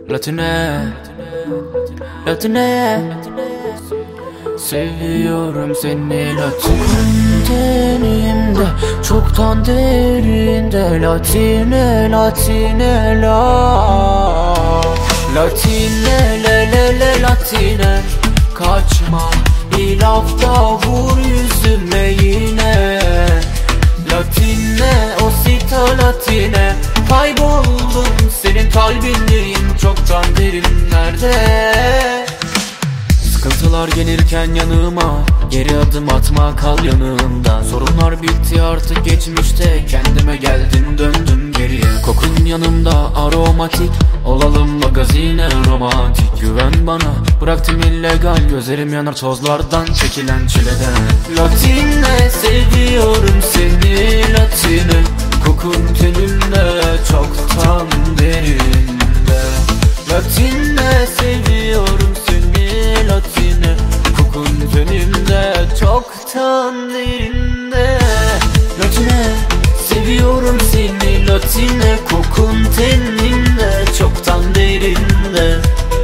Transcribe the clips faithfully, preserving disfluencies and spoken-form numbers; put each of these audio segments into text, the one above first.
Latine, Latine, seviyorum seni Latine. Tenimde çoktan derinde Latine, Latine, la Latine, le le le Latine. Kaçma bir lafta vur yüzüme yine Latine, osita Latine. Kayboldum senin kalbindeyim çoktan derinlerde. Sıkıntılar gelirken yanıma geri adım atma, kal yanımda. Sorunlar bitti artık geçmişte, kendime geldim döndüm geriye. Kokun yanımda aromatik, olalım magazine romantik. Güven bana, bıraktım illegal, gözlerim yanar tozlardan çekilen çileden. Latine, seviyorum seni Latine. Kokun tenimde çoktan derinde Latine, seviyorum seni Latine. Kokun tenimde çoktan derinde Latine, seviyorum seni Latine. Kokun tenimde çoktan derinde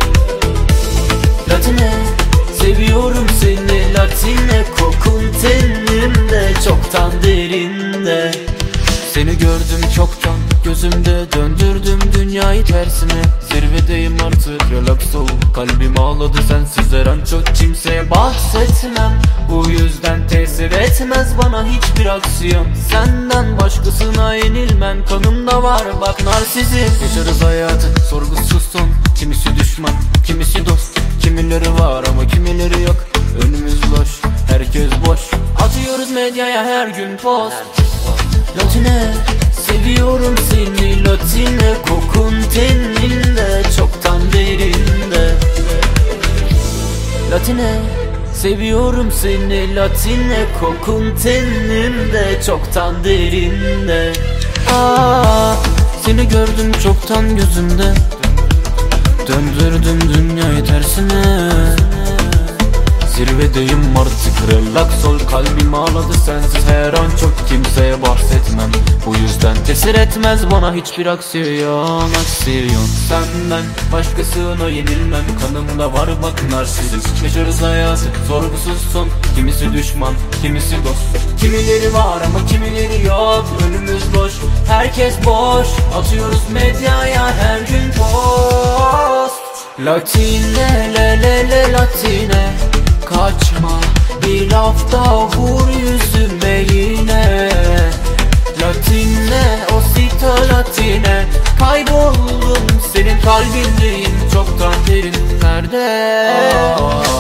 Latine, seviyorum seni Latine. Kokun tenimde çoktan derinde. Seni gördüm çoktan gözümde, döndürdüm dünyayı tersine. Zirvedeyim artık, relax ol, kalbim ağladı sensiz her an. Çok kimseye bahsetmem, bu yüzden tesir etmez bana hiçbir aksiyon. Senden başkasına yenilmem, kanımda var bak narsizm. Yaşarız hayatı sorgusuz son, kimisi düşman, kimisi dost. Kimileri var ama kimileri yok, önümüz boş, herkes boş. Atıyoruz medyaya her gün post. Latine, seviyorum seni Latine. Kokun teninde çoktan derinde Latine, seviyorum seni Latine. Kokun teninde çoktan derinde. Aa, seni gördüm çoktan gözümde, döndürdüm dünyayı tersine. Zirvedeyim artık, relax ol, kalbim ağladı sensiz her an. Çok kimseye bahsetmem, bu yüzden tesir etmez bana hiçbir aksiyon, aksiyon. Senden başkasına yenilmem, kanımda var bak narsizm. Yaşarız hayatı sorgusuz son, kimisi düşman, kimisi dost. Kimileri var ama kimileri yok, önümüz boş, herkes boş. Atıyoruz medyaya her gün post. Latine, le le le Latine. Kaçma bir lafta vur yüzüme yine Latine, osita Latine. Kayboldum senin kalbindeyim çoktan derinlerde. Aa.